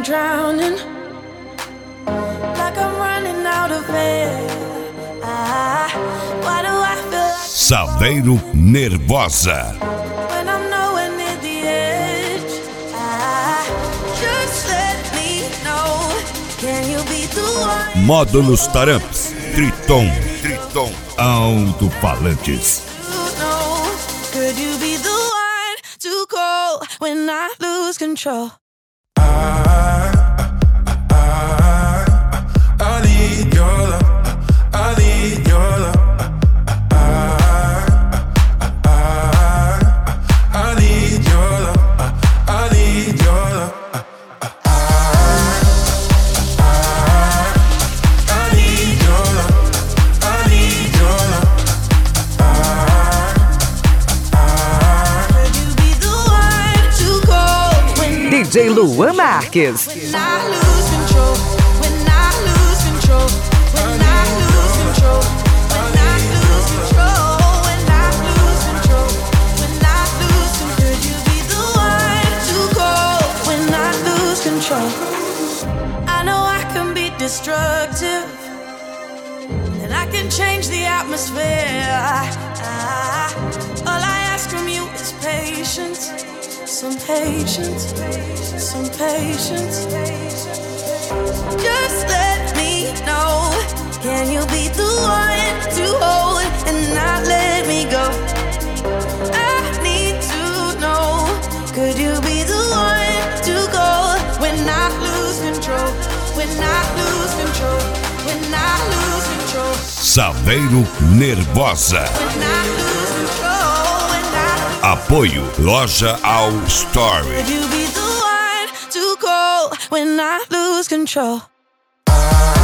drowning, like I'm running out of air. Why do I feel like Salveiro Nervosa. when I'm nowhere near the edge? Just let me know. Can you be the one? Módulos Taramps. Triton. Alto-falantes. Could you be the one to call when I lose control? I need your love. I need your love. I need your love. I need your love. I need your love. I need your love. Could you be the one to call when DJ Luan Marques. I lose control? When I lose control? When I lose control? When I lose control? When I lose control? When I lose control? Could you be the one to call when I lose control? I know I can be destructive, and I can change the atmosphere. All I ask from you is patience, some patience, some patience. Just let me know. Can you be the one to hold and not let me go? I need to know. Could you be the one to go when I lose control? When I lose control? When I lose control? Salveiro Nervosa. When I lose control? When I Apoio Loja All Story. Could you be the one to call when I lose control?